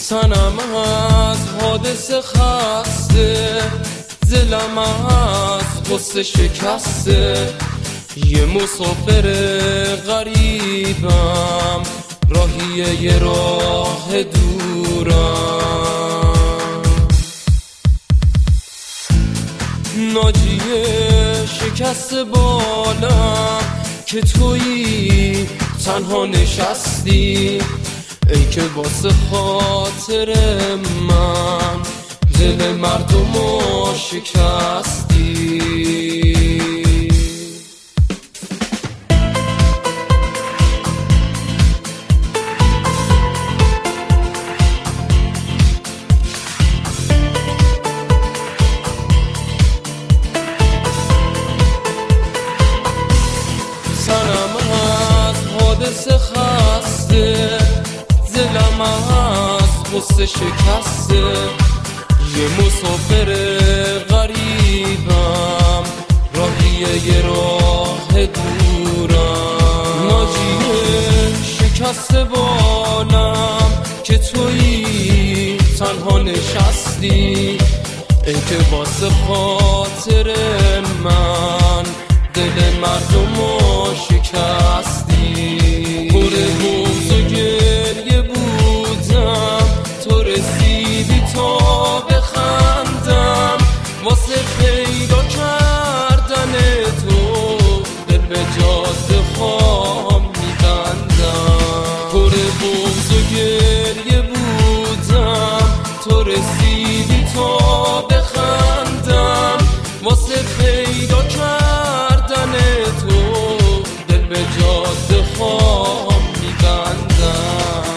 تنم از حادثه خسته، دلم از غصه شکسته، یه مسافر غریبم، راهی یه راه دورم. ناجیه شکست بالم که تویی تنها نشستی، ای که واسه خاطر من دل مردمو شکستی. تنم از حادثه خسته، دلم از غصه شکسته، یه مسافر غریبم، راهی یه راه دورم. ناجیه شکست بالم که تویی تنها نشستی، ای که واسه خاطر من دل مردمو شکستی. پر بغض و گریه بودم، تو رسیدی تا بخندم، واسه پیدا کردن تو دل به جاده خام میبندم. پر بغض و گریه بودم، تو رسیدی تا بخندم، واسه پیدا کردن تو دل به جاده خام میبندم.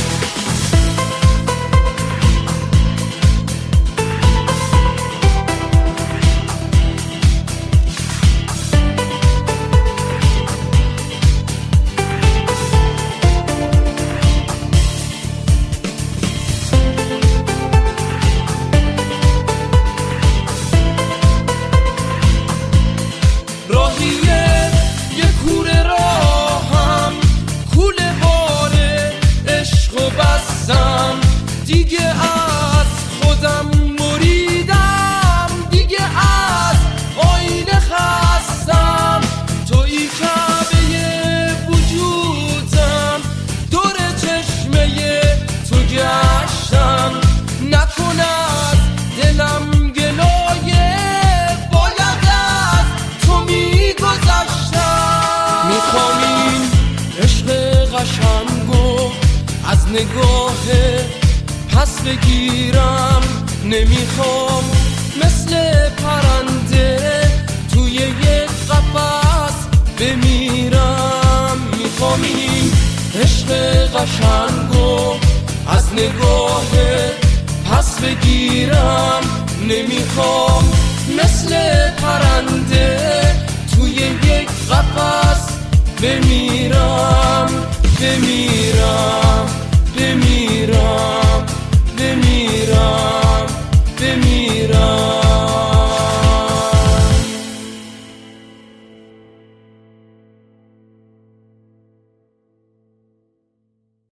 راهیه یه کوره راهم، کوله باره عشق و بستم، دیگه از خودم مریدم، دیگه از آینه خستم. تویی کعبه وجودم، دور چشمه تو گشتم، نکن از دلم گلایه، باید از تو میگذشتم. میخوام این عشق قشنگو از نگاه پس بگیرم، نمیخوام مثل پرنده توی یک قفس بمیرم. میخوام این عشق قشنگو از نگاه پس بگیرم، نمیخوام مثل پرنده توی یک قفس بمیرم، بمیرم، بمیرم، بمیرم.